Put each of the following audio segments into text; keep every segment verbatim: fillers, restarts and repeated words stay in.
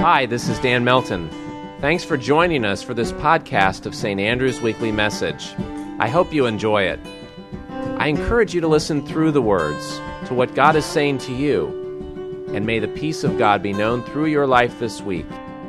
Hi, this is Dan Melton. Thanks for joining us for this podcast of Saint Andrew's Weekly Message. I hope you enjoy it. I encourage you to listen through the words to what God is saying to you, and may the peace of God be known through your life this week.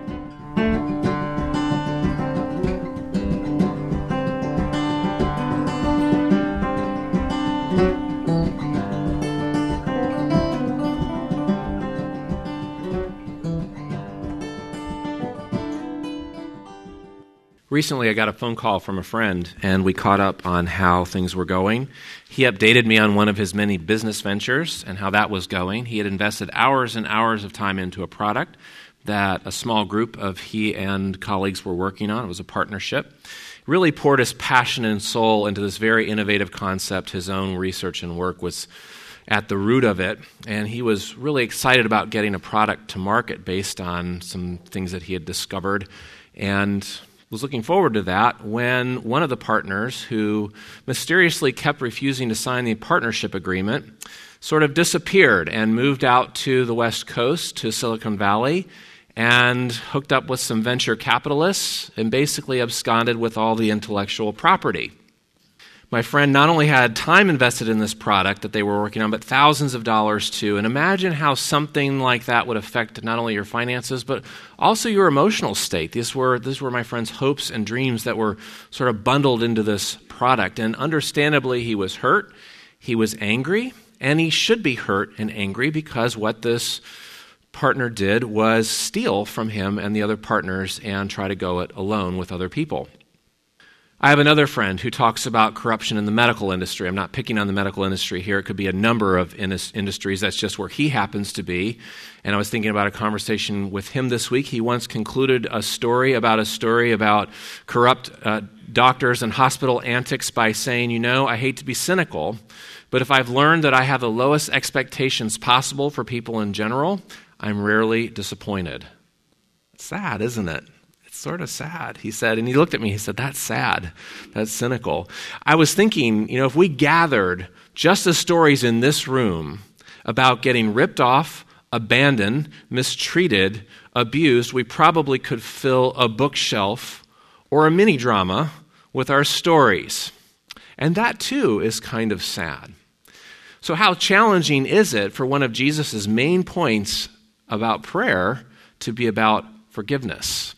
Recently, I got a phone call from a friend, and we caught up on how things were going. He updated me on one of his many business ventures and how that was going. He had invested hours and hours of time into a product that a small group of he and colleagues were working on. It was a partnership. Really poured his passion and soul into this very innovative concept. His own research and work was at the root of it, and he was really excited about getting a product to market based on some things that he had discovered, and was looking forward to that when one of the partners, who mysteriously kept refusing to sign the partnership agreement, sort of disappeared and moved out to the West Coast, to Silicon Valley, and hooked up with some venture capitalists and basically absconded with all the intellectual property. My friend not only had time invested in this product that they were working on, but thousands of dollars too. And imagine how something like that would affect not only your finances, but also your emotional state. These were, these were my friend's hopes and dreams that were sort of bundled into this product. And understandably, he was hurt, he was angry, and he should be hurt and angry because what this partner did was steal from him and the other partners and try to go it alone with other people. I have another friend who talks about corruption in the medical industry. I'm not picking on the medical industry here. It could be a number of in- industries. That's just where he happens to be. And I was thinking about a conversation with him this week. He once concluded a story about a story about corrupt uh, doctors and hospital antics by saying, you know, I hate to be cynical, but if I've learned that I have the lowest expectations possible for people in general, I'm rarely disappointed. Sad, isn't it? Sort of sad, he said. And he looked at me, he said, that's sad. That's cynical. I was thinking, you know, if we gathered just the stories in this room about getting ripped off, abandoned, mistreated, abused, we probably could fill a bookshelf or a mini drama with our stories. And that too is kind of sad. So how challenging is it for one of Jesus' main points about prayer to be about forgiveness?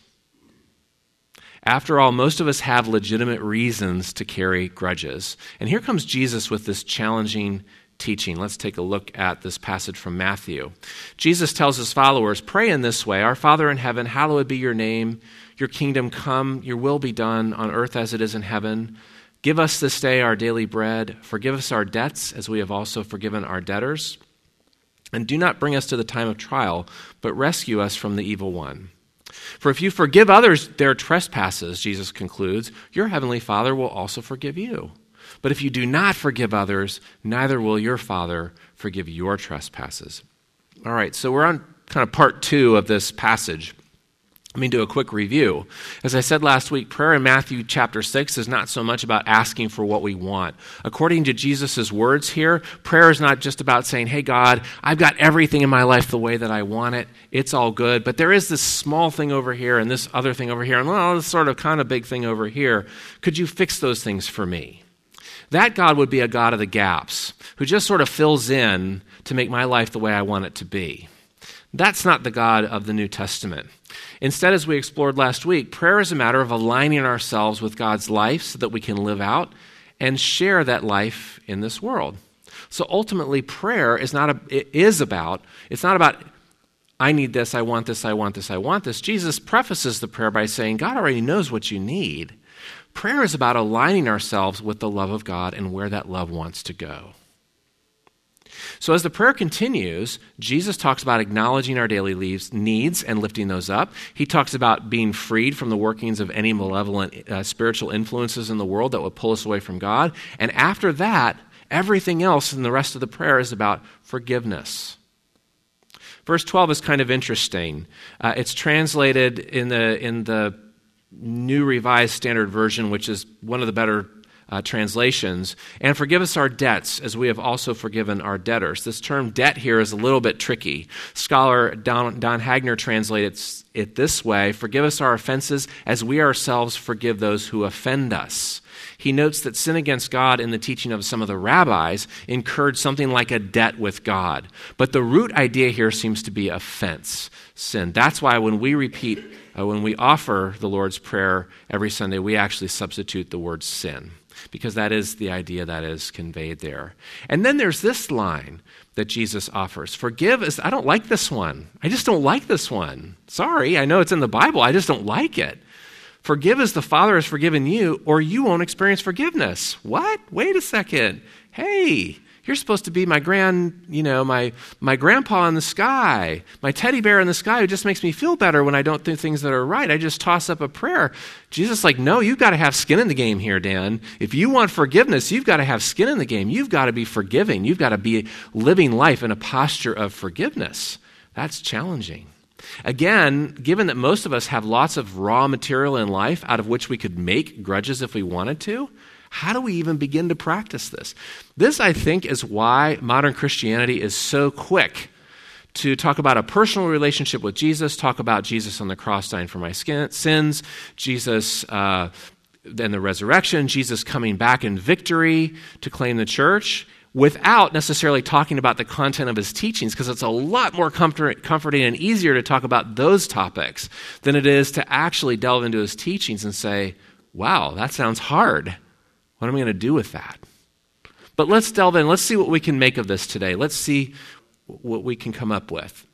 After all, most of us have legitimate reasons to carry grudges. And here comes Jesus with this challenging teaching. Let's take a look at this passage from Matthew. Jesus tells his followers, pray in this way, Our Father in heaven, hallowed be your name. Your kingdom come, your will be done on earth as it is in heaven. Give us this day our daily bread. Forgive us our debts as we have also forgiven our debtors. And do not bring us to the time of trial, but rescue us from the evil one. For if you forgive others their trespasses, Jesus concludes, your heavenly Father will also forgive you. But if you do not forgive others, neither will your Father forgive your trespasses. All right, so we're on kind of part two of this passage. Let me do a quick review. As I said last week, prayer in Matthew chapter six is not so much about asking for what we want. According to Jesus' words here, prayer is not just about saying, hey God, I've got everything in my life the way that I want it. It's all good. But there is this small thing over here and this other thing over here and well, this sort of kind of big thing over here. Could you fix those things for me? That God would be a God of the gaps who just sort of fills in to make my life the way I want it to be. That's not the God of the New Testament. Instead, as we explored last week, prayer is a matter of aligning ourselves with God's life so that we can live out and share that life in this world. So ultimately, prayer is not a, it is about, it's not about, I need this, I want this, I want this, I want this. Jesus prefaces the prayer by saying, God already knows what you need. Prayer is about aligning ourselves with the love of God and where that love wants to go. So as the prayer continues, Jesus talks about acknowledging our daily needs and lifting those up. He talks about being freed from the workings of any malevolent uh, spiritual influences in the world that would pull us away from God. And after that, everything else in the rest of the prayer is about forgiveness. Verse twelve is kind of interesting. Uh, it's translated in the in the New Revised Standard Version, which is one of the better uh, translations, and forgive us our debts as we have also forgiven our debtors. This term debt here is a little bit tricky. Scholar Don, Don Hagner translates it this way: forgive us our offenses as we ourselves forgive those who offend us. He notes that sin against God in the teaching of some of the rabbis incurred something like a debt with God. But the root idea here seems to be offense, sin. That's why when we repeat, uh, when we offer the Lord's Prayer every Sunday, we actually substitute the word sin, because that is the idea that is conveyed there. And then there's this line that Jesus offers. Forgive us. I don't like this one. I just don't like this one. Sorry, I know it's in the Bible. I just don't like it. Forgive as the Father has forgiven you, or you won't experience forgiveness. What? Wait a second. Hey, you're supposed to be my grand, you know, my my grandpa in the sky, my teddy bear in the sky who just makes me feel better when I don't do things that are right. I just toss up a prayer. Jesus is like, no, you've got to have skin in the game here, Dan. If you want forgiveness, you've got to have skin in the game. You've got to be forgiving. You've got to be living life in a posture of forgiveness. That's challenging. Again, given that most of us have lots of raw material in life out of which we could make grudges if we wanted to, how do we even begin to practice this? This, I think, is why modern Christianity is so quick to talk about a personal relationship with Jesus, talk about Jesus on the cross dying for my sins, Jesus uh, and the resurrection, Jesus coming back in victory to claim the church, without necessarily talking about the content of his teachings, because it's a lot more comfort, comforting and easier to talk about those topics than it is to actually delve into his teachings and say, wow, that sounds hard. What am I going to do with that? But let's delve in. Let's see what we can make of this today. Let's see what we can come up with.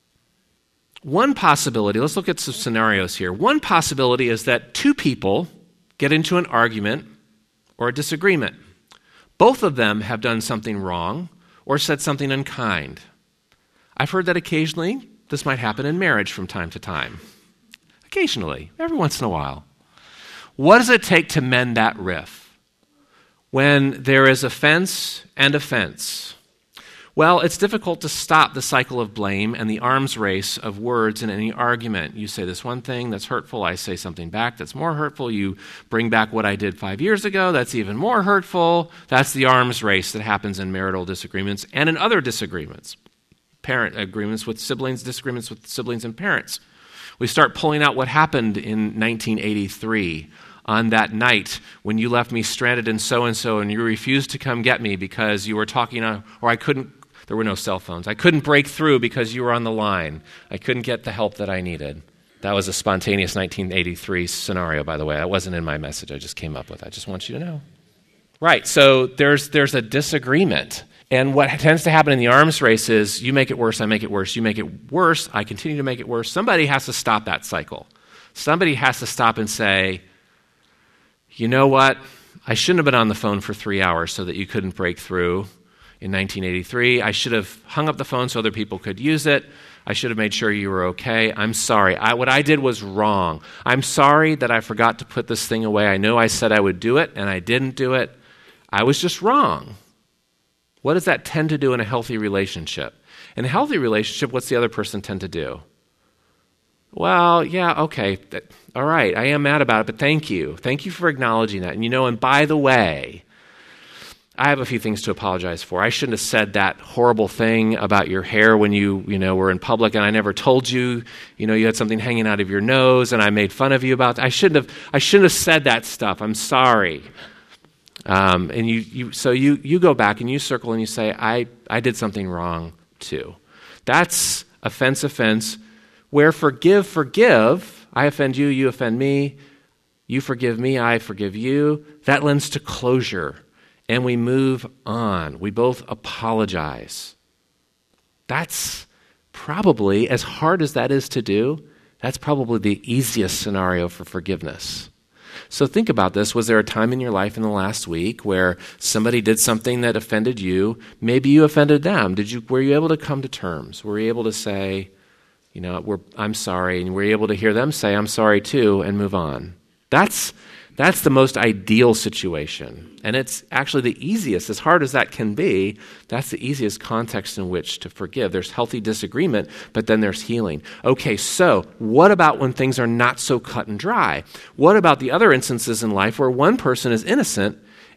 One possibility, let's look at some scenarios here. One possibility is that two people get into an argument or a disagreement. Both of them have done something wrong or said something unkind. I've heard that occasionally this might happen in marriage from time to time. Occasionally, every once in a while. What does it take to mend that rift when there is offense and offense? Well, it's difficult to stop the cycle of blame and the arms race of words in any argument. You say this one thing that's hurtful, I say something back that's more hurtful. You bring back what I did five years ago, that's even more hurtful. That's the arms race that happens in marital disagreements and in other disagreements. Parent agreements with siblings, disagreements with siblings and parents. We start pulling out what happened in nineteen eighty-three on that night when you left me stranded in so-and-so and you refused to come get me because you were talking, on, or I couldn't. There were no cell phones. I couldn't break through because you were on the line. I couldn't get the help that I needed. That was a spontaneous nineteen eighty-three scenario, by the way. That wasn't in my message. I just came up with it. I just want you to know. Right, so there's there's a disagreement. And what tends to happen in the arms race is you make it worse, I make it worse. You make it worse, I continue to make it worse. Somebody has to stop that cycle. Somebody has to stop and say, you know what? I shouldn't have been on the phone for three hours so that you couldn't break through. In nineteen eighty-three, I should have hung up the phone so other people could use it. I should have made sure you were okay. I'm sorry. I, what I did was wrong. I'm sorry that I forgot to put this thing away. I know I said I would do it, and I didn't do it. I was just wrong. What does that tend to do in a healthy relationship? In a healthy relationship, what's the other person tend to do? Well, yeah, okay. That, all right, I am mad about it, but thank you. Thank you for acknowledging that. And you know, and by the way, I have a few things to apologize for. I shouldn't have said that horrible thing about your hair when you, you know, were in public, and I never told you, you know, you had something hanging out of your nose, and I made fun of you about that. I shouldn't have. I shouldn't have said that stuff. I'm sorry. Um, and you, you, so you, you go back and you circle and you say, I, I did something wrong too. That's offense, offense. Where forgive, forgive. I offend you, you offend me. You forgive me, I forgive you. That lends to closure. And we move on. We both apologize. That's probably, as hard as that is to do, that's probably the easiest scenario for forgiveness. So think about this. Was there a time in your life in the last week where somebody did something that offended you? Maybe you offended them. Did you? Were you able to come to terms? Were you able to say, you know, we're, I'm sorry, and were you able to hear them say, I'm sorry too, and move on? That's That's the most ideal situation. And it's actually the easiest, as hard as that can be, that's the easiest context in which to forgive. There's healthy disagreement, but then there's healing. Okay, so what about when things are not so cut and dry? What about the other instances in life where one person is innocent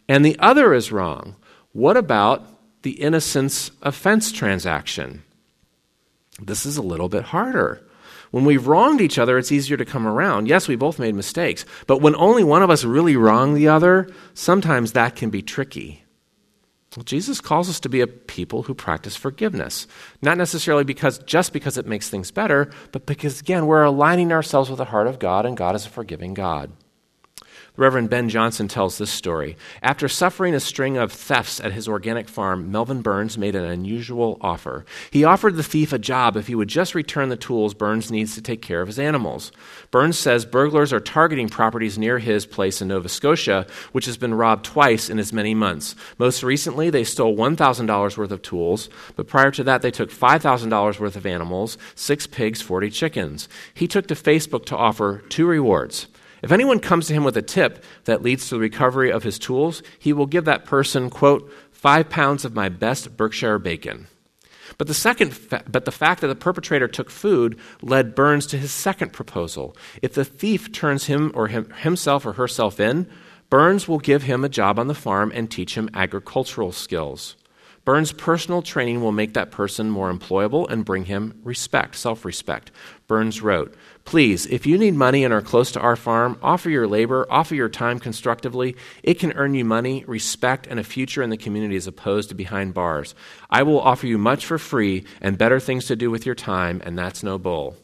and the other is wrong. What about the innocence offense transaction? This is a little bit harder. When we've wronged each other, it's easier to come around. Yes, we both made mistakes, but when only one of us really wronged the other, sometimes that can be tricky. Well, Jesus calls us to be a people who practice forgiveness, not necessarily because just because it makes things better, but because, again, we're aligning ourselves with the heart of God, and God is a forgiving God. Reverend Ben Johnson tells this story. After suffering a string of thefts at his organic farm, Melvin Burns made an unusual offer. He offered the thief a job if he would just return the tools Burns needs to take care of his animals. Burns says burglars are targeting properties near his place in Nova Scotia, which has been robbed twice in as many months. Most recently, they stole one thousand dollars worth of tools, but prior to that, they took five thousand dollars worth of animals, six pigs, forty chickens. He took to Facebook to offer two rewards. If anyone comes to him with a tip that leads to the recovery of his tools, he will give that person, quote, five pounds of my best Berkshire bacon. But the second, fa- but the fact that the perpetrator took food led Burns to his second proposal. If the thief turns him or him, himself or herself in, Burns will give him a job on the farm and teach him agricultural skills. Burns' personal training will make that person more employable and bring him respect, self-respect. Burns wrote, please, if you need money and are close to our farm, offer your labor, offer your time constructively. It can earn you money, respect, and a future in the community as opposed to behind bars. I will offer you much for free and better things to do with your time, and that's no bull.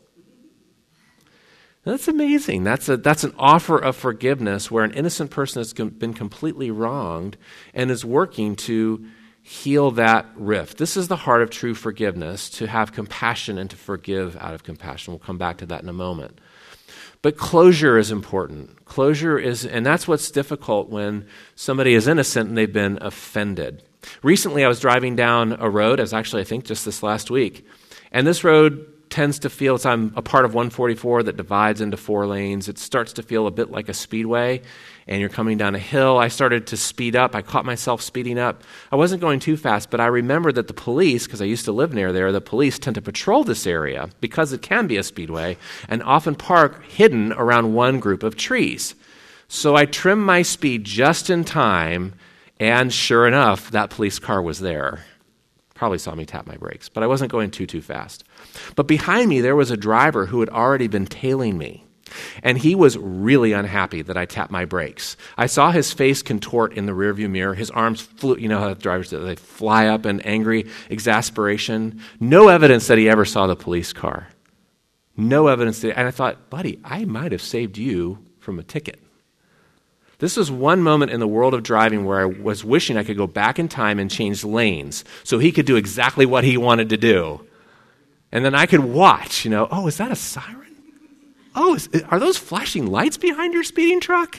That's amazing. That's a, that's an offer of forgiveness where an innocent person has com- been completely wronged and is working to heal that rift. This is the heart of true forgiveness, to have compassion and to forgive out of compassion. We'll come back to that in a moment. But closure is important. Closure is, and that's what's difficult when somebody is innocent and they've been offended. Recently, I was driving down a road, as actually I think just this last week, and this road tends to feel, as I'm a part of one forty-four that divides into four lanes, it starts to feel a bit like a speedway, and you're coming down a hill. I started to speed up. I caught myself speeding up. I wasn't going too fast, but I remembered that the police, because I used to live near there, the police tend to patrol this area because it can be a speedway and often park hidden around one group of trees. So I trimmed my speed just in time, and sure enough, that police car was there. Probably saw me tap my brakes, but I wasn't going too, too fast. But behind me, there was a driver who had already been tailing me. And he was really unhappy that I tapped my brakes. I saw his face contort in the rearview mirror. His arms flew, you know how drivers do, they fly up in angry exasperation. No evidence that he ever saw the police car. No evidence that, and I thought, buddy, I might have saved you from a ticket. This was one moment in the world of driving where I was wishing I could go back in time and change lanes so he could do exactly what he wanted to do. And then I could watch, you know, oh, is that a siren? Oh, is, are those flashing lights behind your speeding truck?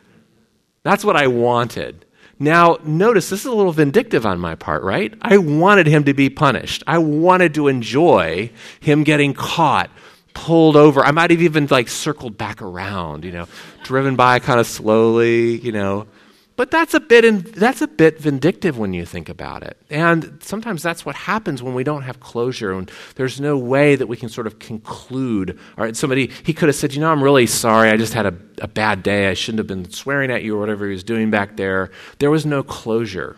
That's what I wanted. Now, notice this is a little vindictive on my part, right? I wanted him to be punished. I wanted to enjoy him getting caught, pulled over. I might have even like circled back around, you know, driven by kind of slowly, you know. But that's a bit in, that's a bit vindictive when you think about it. And sometimes that's what happens when we don't have closure and there's no way that we can sort of conclude. All right, somebody, he could have said, you know, I'm really sorry. I just had a, a bad day. I shouldn't have been swearing at you or whatever he was doing back there. There was no closure.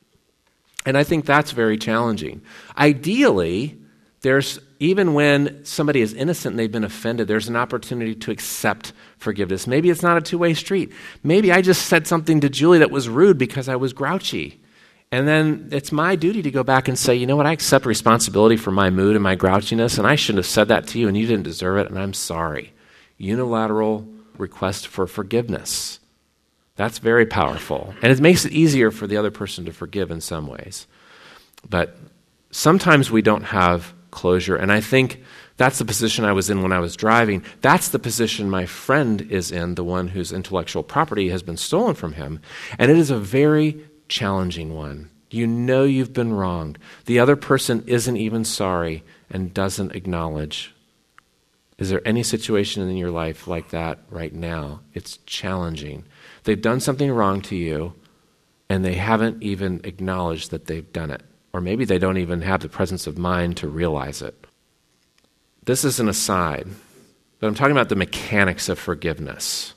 And I think that's very challenging. Ideally, there's, even when somebody is innocent and they've been offended, there's an opportunity to accept forgiveness. Maybe it's not a two-way street. Maybe I just said something to Julie that was rude because I was grouchy. And then it's my duty to go back and say, you know what, I accept responsibility for my mood and my grouchiness, and I shouldn't have said that to you, and you didn't deserve it, and I'm sorry. Unilateral request for forgiveness. That's very powerful. And it makes it easier for the other person to forgive in some ways. But sometimes we don't have closure. And I think that's the position I was in when I was driving. That's the position my friend is in, the one whose intellectual property has been stolen from him. And it is a very challenging one. You know you've been wronged. The other person isn't even sorry and doesn't acknowledge. Is there any situation in your life like that right now? It's challenging. They've done something wrong to you, and they haven't even acknowledged that they've done it. Or maybe they don't even have the presence of mind to realize it. This is an aside, but I'm talking about the mechanics of forgiveness.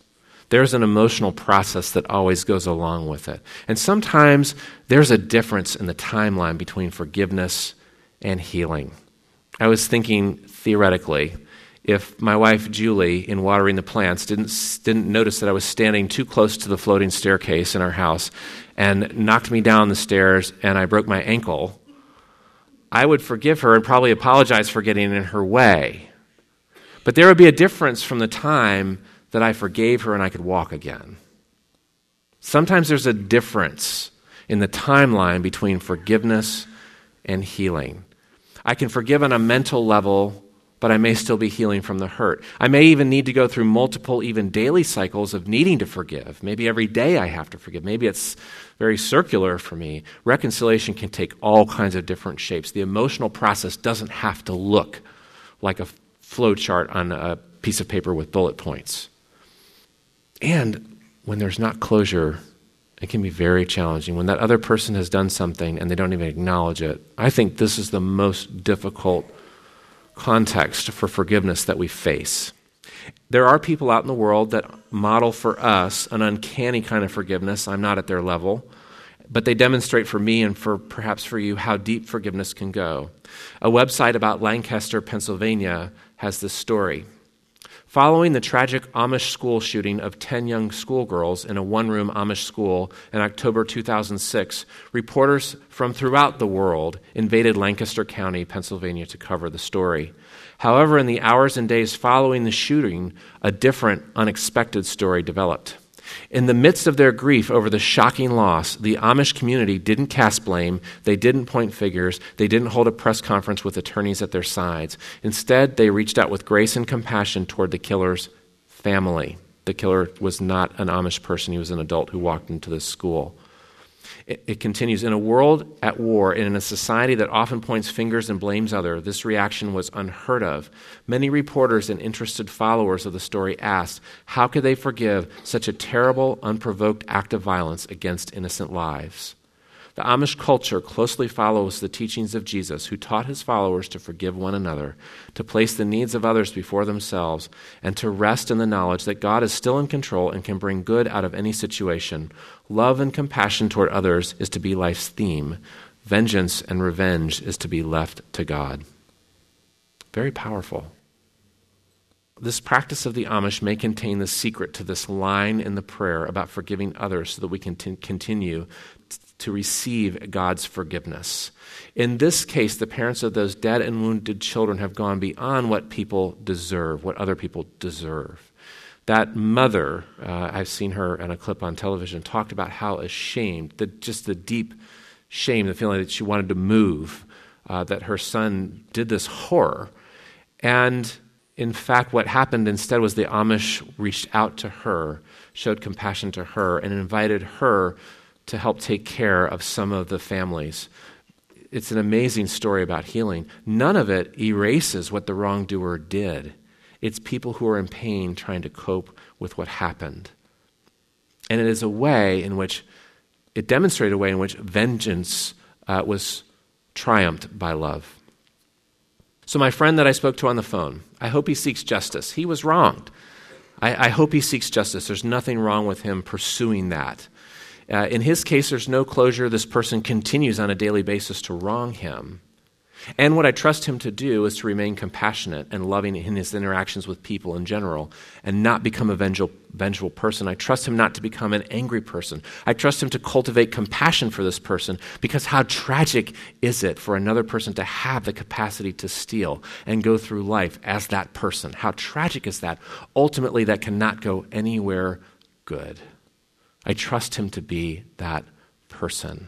There's an emotional process that always goes along with it. And sometimes there's a difference in the timeline between forgiveness and healing. I was thinking theoretically, if my wife Julie, in watering the plants, didn't didn't notice that I was standing too close to the floating staircase in our house and knocked me down the stairs and I broke my ankle, I would forgive her and probably apologize for getting in her way. But there would be a difference from the time that I forgave her and I could walk again. Sometimes there's a difference in the timeline between forgiveness and healing. I can forgive on a mental level, but I may still be healing from the hurt. I may even need to go through multiple, even daily cycles of needing to forgive. Maybe every day I have to forgive. Maybe it's very circular for me. Reconciliation can take all kinds of different shapes. The emotional process doesn't have to look like a flow chart on a piece of paper with bullet points. And when there's not closure, it can be very challenging. When that other person has done something and they don't even acknowledge it, I think this is the most difficult context for forgiveness that we face. There are people out in the world that model for us an uncanny kind of forgiveness. I'm not at their level, but they demonstrate for me and for perhaps for you how deep forgiveness can go. A website about Lancaster, Pennsylvania has this story. Following the tragic Amish school shooting of ten young schoolgirls in a one-room Amish school in October two thousand six, reporters from throughout the world invaded Lancaster County, Pennsylvania, to cover the story. However, in the hours and days following the shooting, a different, unexpected story developed. In the midst of their grief over the shocking loss, the Amish community didn't cast blame, they didn't point fingers, they didn't hold a press conference with attorneys at their sides. Instead, they reached out with grace and compassion toward the killer's family. The killer was not an Amish person, he was an adult who walked into this school. It, it continues, in a world at war and in a society that often points fingers and blames others, this reaction was unheard of. Many reporters and interested followers of the story asked, how could they forgive such a terrible, unprovoked act of violence against innocent lives? The Amish culture closely follows the teachings of Jesus, who taught his followers to forgive one another, to place the needs of others before themselves, and to rest in the knowledge that God is still in control and can bring good out of any situation. Love and compassion toward others is to be life's theme. Vengeance and revenge is to be left to God. Very powerful. This practice of the Amish may contain the secret to this line in the prayer about forgiving others so that we can t- continue t- to receive God's forgiveness. In this case, the parents of those dead and wounded children have gone beyond what people deserve, what other people deserve. That mother, uh, I've seen her in a clip on television, talked about how ashamed, the, just the deep shame, the feeling that she wanted to move, uh, that her son did this horror. And in fact, what happened instead was the Amish reached out to her, showed compassion to her, and invited her to help take care of some of the families. It's an amazing story about healing. None of it erases what the wrongdoer did. It's people who are in pain trying to cope with what happened. And it is a way in which, it demonstrated a way in which vengeance uh, was triumphed by love. So my friend that I spoke to on the phone, I hope he seeks justice. He was wronged. I, I hope he seeks justice. There's nothing wrong with him pursuing that. Uh, in his case, there's no closure. This person continues on a daily basis to wrong him. And what I trust him to do is to remain compassionate and loving in his interactions with people in general and not become a vengeful, vengeful person. I trust him not to become an angry person. I trust him to cultivate compassion for this person, because how tragic is it for another person to have the capacity to steal and go through life as that person? How tragic is that? Ultimately, that cannot go anywhere good. I trust him to be that person,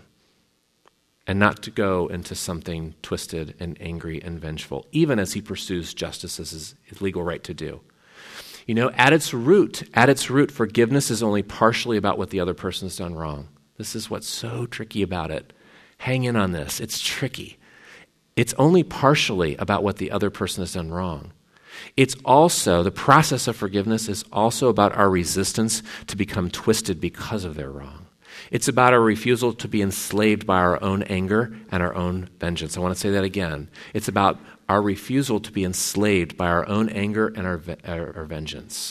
and not to go into something twisted and angry and vengeful, even as he pursues justice as his, his legal right to do. You know, at its root, at its root, forgiveness is only partially about what the other person's done wrong. This is what's so tricky about it. Hang in on this. It's tricky. It's only partially about what the other person has done wrong. It's also, the process of forgiveness is also about our resistance to become twisted because of their wrong. It's about our refusal to be enslaved by our own anger and our own vengeance. I want to say that again. It's about our refusal to be enslaved by our own anger and our, our, our vengeance.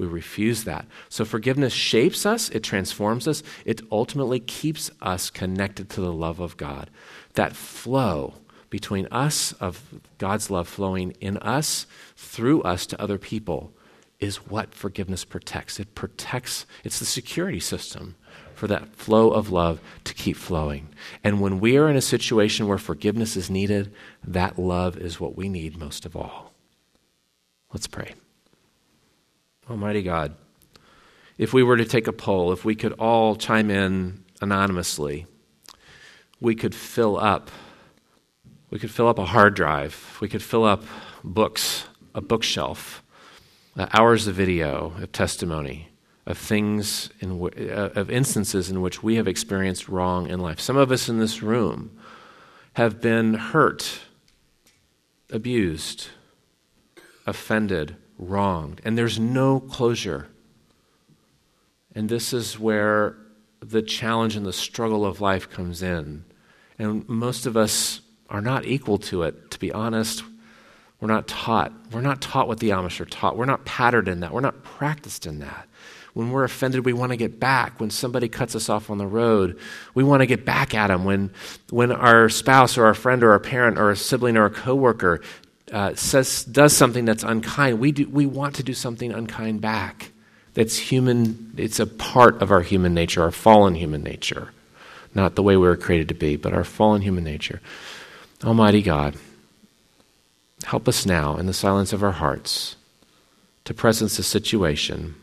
We refuse that. So forgiveness shapes us, it transforms us, it ultimately keeps us connected to the love of God. That flow between us, of God's love flowing in us, through us to other people, is what forgiveness protects. It protects, it's the security system for that flow of love to keep flowing. And when we are in a situation where forgiveness is needed, that love is what we need most of all. Let's pray. Almighty God, if we were to take a poll, if we could all chime in anonymously, we could fill up, we could fill up a hard drive, we could fill up books, a bookshelf, uh, hours of video, of testimony, of things, in w- uh, of instances in which we have experienced wrong in life. Some of us in this room have been hurt, abused, offended, wronged, and there's no closure. And this is where the challenge and the struggle of life comes in. And most of us are not equal to it, to be honest. We're not taught. We're not taught what the Amish are taught. We're not patterned in that. We're not practiced in that. When we're offended, we want to get back. When somebody cuts us off on the road, we want to get back at them. When, when our spouse or our friend or our parent or a sibling or a coworker uh, says does something that's unkind, we do, we want to do something unkind back. That's human. It's a part of our human nature, our fallen human nature. Not the way we were created to be, but our fallen human nature. Almighty God, help us now in the silence of our hearts to presence the situation,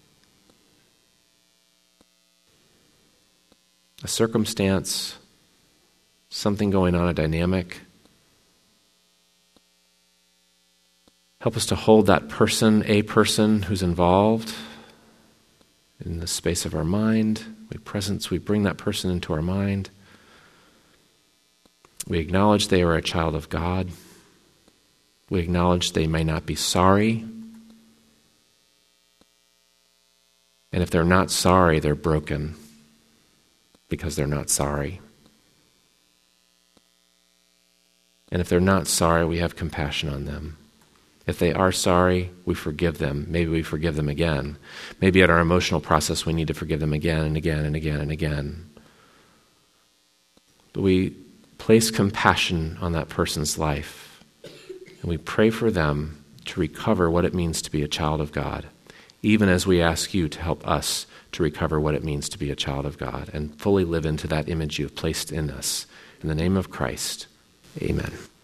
a circumstance, something going on, a dynamic. Help us to hold that person, a person who's involved in the space of our mind. We presence, we bring that person into our mind. We acknowledge they are a child of God. We acknowledge they may not be sorry. And if they're not sorry, they're broken because they're not sorry. And if they're not sorry, we have compassion on them. If they are sorry, we forgive them. Maybe we forgive them again. Maybe at our emotional process, we need to forgive them again and again and again and again. But we place compassion on that person's life, and we pray for them to recover what it means to be a child of God, even as we ask you to help us to recover what it means to be a child of God and fully live into that image you have placed in us. In the name of Christ, amen.